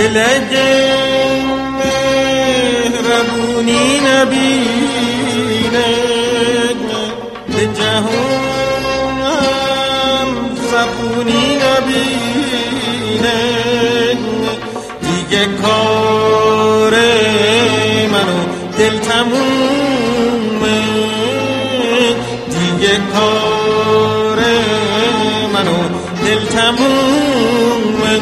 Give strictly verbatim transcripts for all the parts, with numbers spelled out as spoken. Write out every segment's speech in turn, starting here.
دل اگه مهربونی نبینه به جهان زبونی نبینه دیگه کار منو دل تمومه دیگه کار منو دل تمومه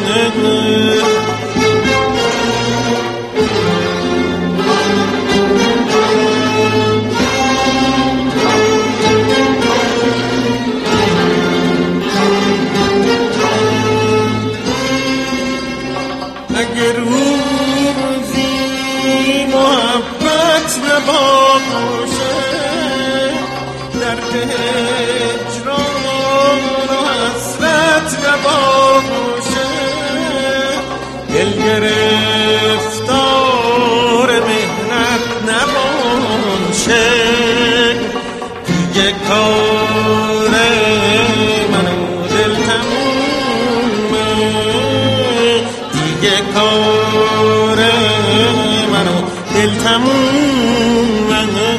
اگر روزی محبت نباشه درد هجران و حسرت نباشه دل گرفتار مهنت نباشه دیگه کار منو دل تمومه دیگه کار منو دل تمومه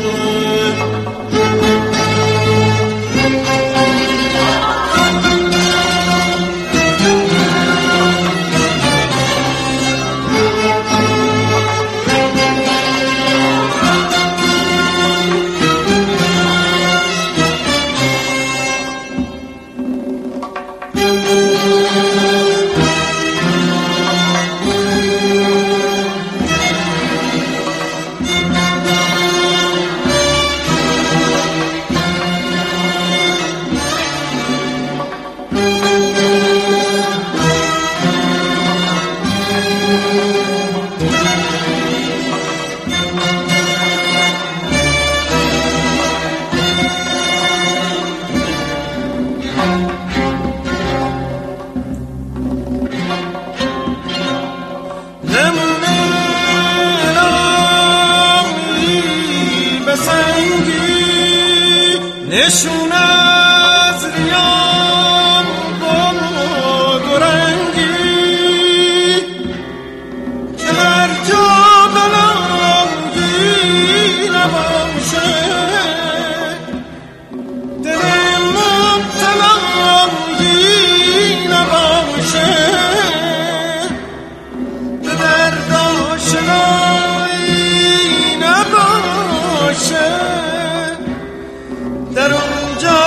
نشون از ریان گل و گرنگی که هر جا بلنگی نباشه دل مبتلنگی نباشه به درد آشنایی نباشه در اونجا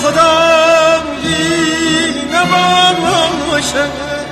خدایی نباشه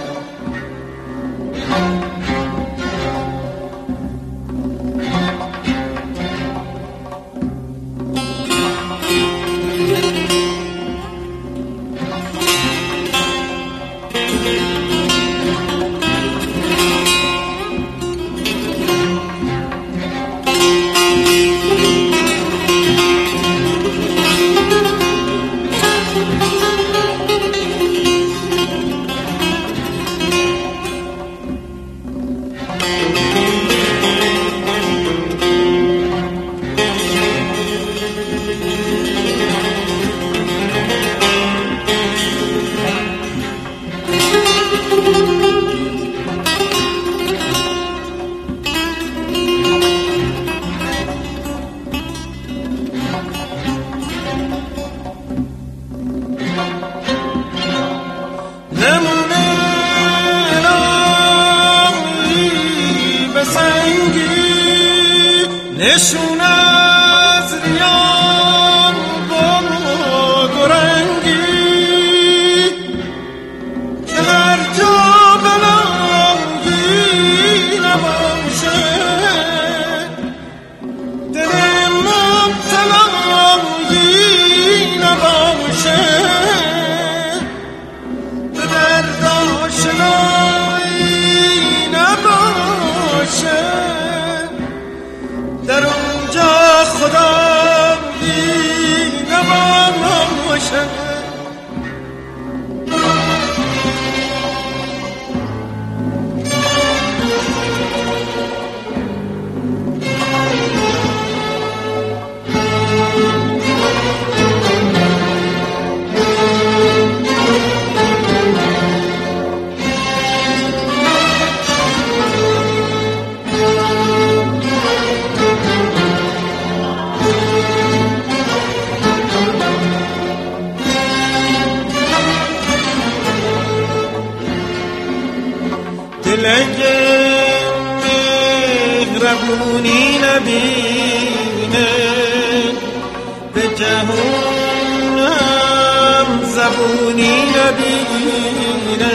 نشون از ریان گل و گرنگی که هر جا بلنگی نباشه دل مبتلنگی نباشه به درد آشنایی نباشه در اونجا خدایی نباشه فلک مهربونی نبینه به جهونم زبونی نبینه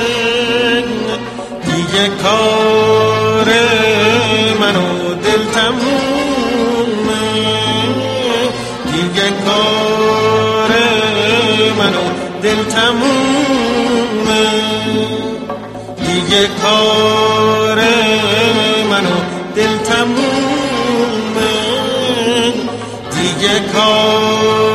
دیگه کار منو دل تمومه دیگه کار منو دل تمومه دیگه کار منو دل تمومه دیگه کار